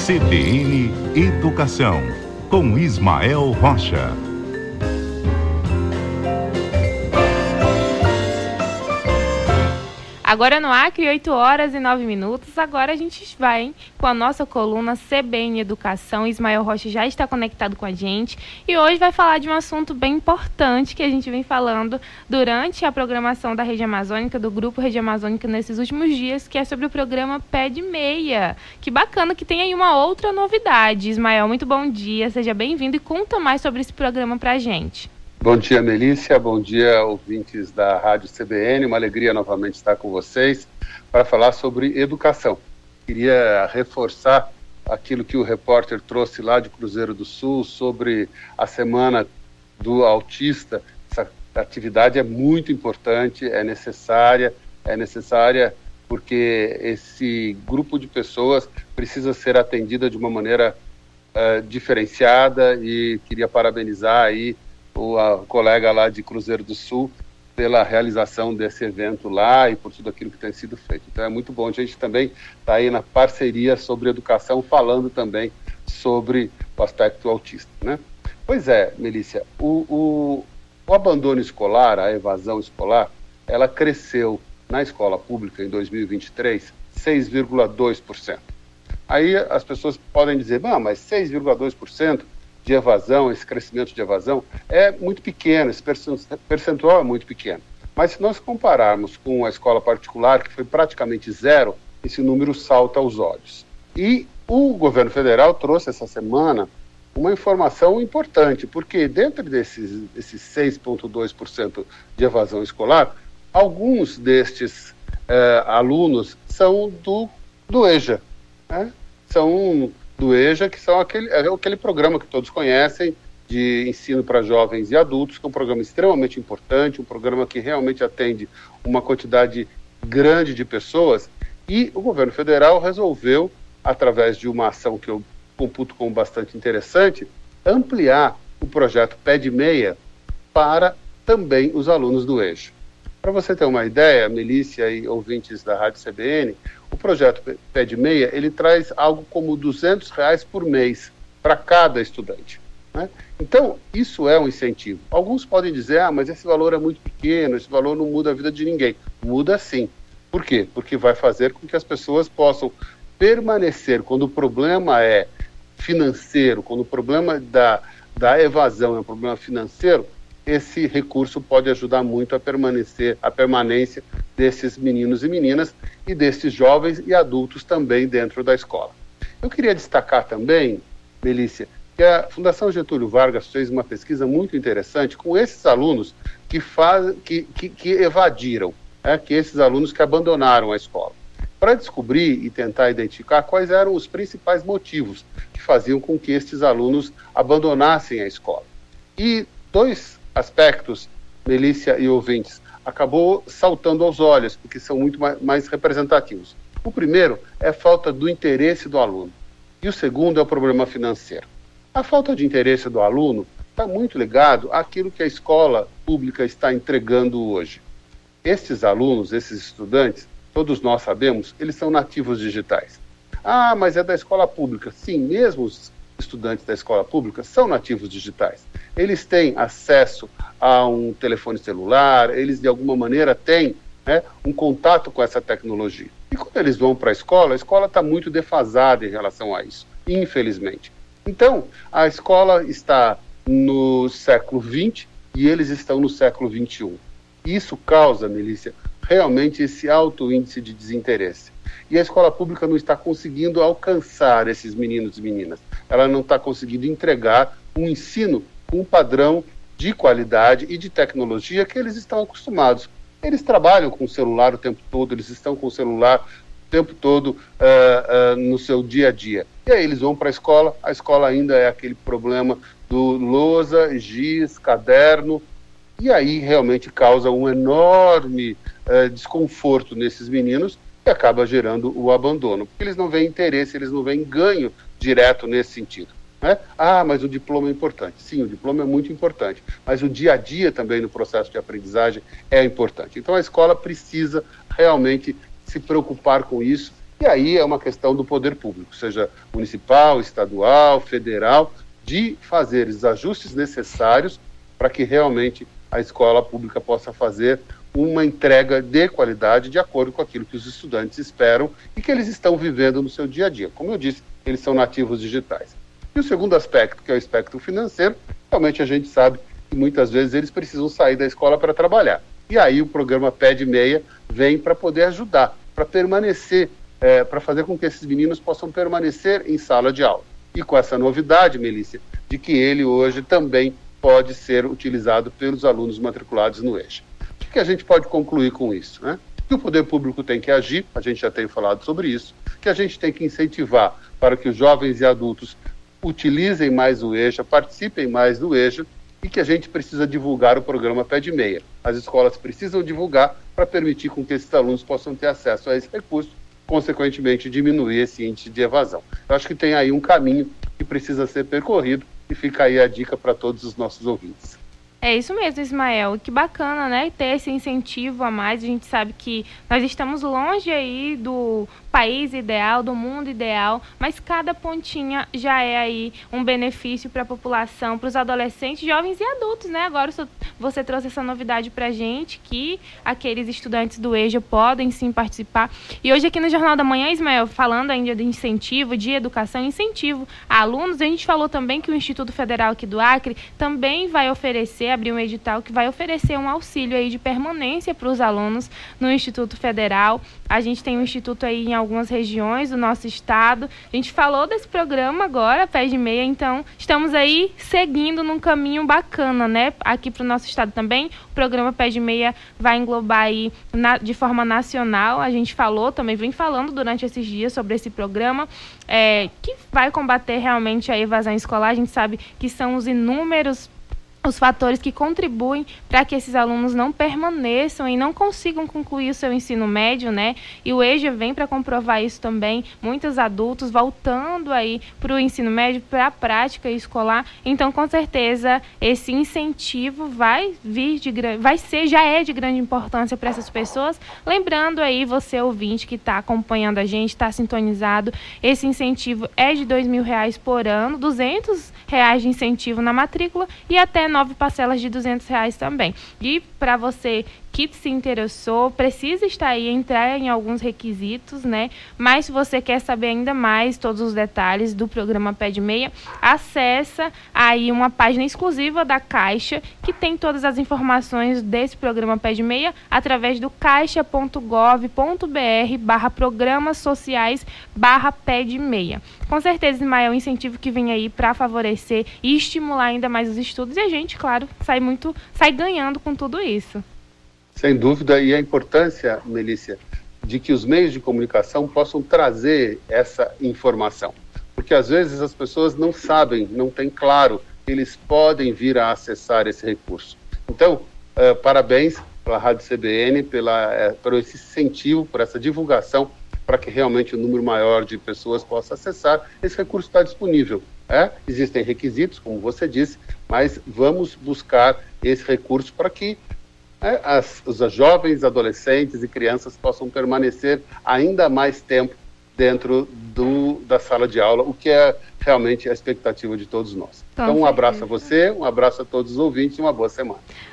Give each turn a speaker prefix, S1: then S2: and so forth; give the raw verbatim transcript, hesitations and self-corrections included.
S1: C B N Educação, com Ismael Rocha.
S2: Agora no Acre, oito horas e nove minutos. Agora a gente vai hein, com a nossa coluna C B N Educação. Ismael Rocha já está conectado com a gente e hoje vai falar de um assunto bem importante que a gente vem falando durante a programação da Rede Amazônica, do Grupo Rede Amazônica nesses últimos dias, que é sobre o programa Pé de Meia. Que bacana que tem aí uma outra novidade. Ismael, muito bom dia, seja bem-vindo e conta mais sobre esse programa pra gente.
S3: Bom dia, Melícia. Bom dia, ouvintes da Rádio C B N. Uma alegria novamente estar com vocês para falar sobre educação. Queria reforçar aquilo que o repórter trouxe lá de Cruzeiro do Sul sobre a Semana do Autista. Essa atividade é muito importante, é necessária, é necessária porque esse grupo de pessoas precisa ser atendida de uma maneira uh, diferenciada e queria parabenizar aí o a colega lá de Cruzeiro do Sul pela realização desse evento lá e por tudo aquilo que tem sido feito. Então é muito bom, a gente também está aí na parceria sobre educação, falando também sobre o aspecto autista, né? Pois é, Melícia, o, o, o abandono escolar, a evasão escolar, ela cresceu na escola pública em dois mil e vinte e três seis vírgula dois por cento. Aí as pessoas podem dizer, ah, mas seis vírgula dois por cento de evasão, esse crescimento de evasão é muito pequeno, esse percentual é muito pequeno. Mas se nós compararmos com a escola particular, que foi praticamente zero, esse número salta aos olhos. E o governo federal trouxe essa semana uma informação importante, porque dentro desses, desses seis vírgula dois por cento de evasão escolar, alguns destes eh, alunos são do, do EJA, né? São do EJA, que são aquele, é aquele programa que todos conhecem, de ensino para jovens e adultos, que é um programa extremamente importante, um programa que realmente atende uma quantidade grande de pessoas, e o governo federal resolveu, através de uma ação que eu computo como bastante interessante, ampliar o projeto Pé de Meia para também os alunos do EJA. Para você ter uma ideia, Melícia e ouvintes da Rádio C B N, o projeto Pé de Meia, ele traz algo como duzentos reais por mês para cada estudante, né? Então, isso é um incentivo. Alguns podem dizer, ah, mas esse valor é muito pequeno, esse valor não muda a vida de ninguém. Muda sim. Por quê? Porque vai fazer com que as pessoas possam permanecer, quando o problema é financeiro, quando o problema da, da evasão é um problema financeiro, esse recurso pode ajudar muito a permanecer, a permanência desses meninos e meninas e desses jovens e adultos também dentro da escola. Eu queria destacar também, Melícia, que a Fundação Getúlio Vargas fez uma pesquisa muito interessante com esses alunos que, faz, que, que, que evadiram, né, que esses alunos que abandonaram a escola, para descobrir e tentar identificar quais eram os principais motivos que faziam com que esses alunos abandonassem a escola. E dois aspectos, Melícia e ouvintes, acabou saltando aos olhos, porque são muito mais representativos. O primeiro é a falta do interesse do aluno, e o segundo é o problema financeiro. A falta de interesse do aluno está muito ligado àquilo que a escola pública está entregando hoje. Esses alunos, esses estudantes, todos nós sabemos, eles são nativos digitais. Ah, mas é da escola pública. Sim, mesmo os estudantes da escola pública são nativos digitais. Eles têm acesso a um telefone celular, eles de alguma maneira têm, né, um contato com essa tecnologia. E quando eles vão para a escola, a escola está muito defasada em relação a isso, infelizmente. Então, a escola está no século vinte e eles estão no século vinte e um. Isso causa, Melícia, realmente esse alto índice de desinteresse. E a escola pública não está conseguindo alcançar esses meninos e meninas. Ela não está conseguindo entregar um ensino com um padrão de qualidade e de tecnologia que eles estão acostumados. Eles trabalham com o celular o tempo todo, eles estão com o celular o tempo todo uh, uh, no seu dia a dia. E aí eles vão para a escola, a escola ainda é aquele problema do lousa, giz, caderno, e aí realmente causa um enorme uh, desconforto nesses meninos e acaba gerando o abandono, porque eles não veem interesse, eles não veem ganho direto nesse sentido, né? Ah, mas o diploma é importante. Sim, o diploma é muito importante, mas o dia a dia também no processo de aprendizagem é importante. Então a escola precisa realmente se preocupar com isso E aí é uma questão do poder público, seja municipal, estadual, federal, de fazer os ajustes necessários para que realmente a escola pública possa fazer uma entrega de qualidade de acordo com aquilo que os estudantes esperam e que eles estão vivendo no seu dia a dia. Como eu disse, eles são nativos digitais. E o segundo aspecto, que é o aspecto financeiro, realmente a gente sabe que muitas vezes eles precisam sair da escola para trabalhar. E aí o programa Pé de Meia vem para poder ajudar, para permanecer, é, para fazer com que esses meninos possam permanecer em sala de aula. E com essa novidade, Melícia, de que ele hoje também pode ser utilizado pelos alunos matriculados no EJA. O que a gente pode concluir com isso, né? Que o poder público tem que agir, a gente já tem falado sobre isso, que a gente tem que incentivar para que os jovens e adultos utilizem mais o EJA, participem mais do EJA, e que a gente precisa divulgar o programa Pé de Meia. As escolas precisam divulgar para permitir com que esses alunos possam ter acesso a esse recurso, consequentemente diminuir esse índice de evasão. Eu acho que tem aí um caminho que precisa ser percorrido e fica aí a dica para todos os nossos ouvintes.
S2: É isso mesmo, Ismael. Que bacana, né? Ter esse incentivo a mais. A gente sabe que nós estamos longe aí do país ideal, do mundo ideal, mas cada pontinha já é aí um benefício para a população, para os adolescentes, jovens e adultos, né? Agora você trouxe essa novidade para a gente, que aqueles estudantes do EJA podem sim participar. E hoje aqui no Jornal da Manhã, Ismael, falando ainda de incentivo, de educação, incentivo a alunos, a gente falou também que o Instituto Federal aqui do Acre também vai oferecer, abrir um edital que vai oferecer um auxílio aí de permanência para os alunos no Instituto Federal. A gente tem um instituto aí em algumas regiões do nosso estado. A gente falou desse programa agora, Pé de Meia, então estamos aí seguindo num caminho bacana, né? Aqui para o nosso estado também, o programa Pé de Meia vai englobar aí na, de forma nacional. A gente falou, também vem falando durante esses dias sobre esse programa, é, que vai combater realmente a evasão escolar. A gente sabe que são os inúmeros os fatores que contribuem para que esses alunos não permaneçam e não consigam concluir o seu ensino médio, né? E o EJA vem para comprovar isso também. Muitos adultos voltando aí para o ensino médio, para a prática escolar. Então, com certeza, esse incentivo vai vir de vai ser, já é de grande importância para essas pessoas. Lembrando aí, você ouvinte que está acompanhando a gente, está sintonizado, esse incentivo é de dois mil reais por ano, duzentos reais de incentivo na matrícula e até nove parcelas de duzentos reais também. E para você que se interessou, precisa estar aí, entrar em alguns requisitos, né? Mas se você quer saber ainda mais todos os detalhes do programa Pé de Meia, acessa aí uma página exclusiva da Caixa, que tem todas as informações desse programa Pé de Meia, através do caixa ponto gov ponto br barra programas sociais barra Pé de Meia. Com certeza, Ismael, é um incentivo que vem aí para favorecer e estimular ainda mais os estudos, e a gente, claro, sai muito, sai ganhando com tudo isso.
S3: Sem dúvida, e a importância, Melícia, de que os meios de comunicação possam trazer essa informação. Porque às vezes as pessoas não sabem, não têm claro que eles podem vir a acessar esse recurso. Então, uh, parabéns pela Rádio C B N, pela, uh, por esse incentivo, por essa divulgação, para que realmente um número maior de pessoas possa acessar. Esse recurso está disponível. É? Existem requisitos, como você disse, mas vamos buscar esse recurso para que É, as, os jovens, adolescentes e crianças possam permanecer ainda mais tempo dentro do, da sala de aula, o que é realmente a expectativa de todos nós. Então, um abraço a você, um abraço a todos os ouvintes e uma boa semana.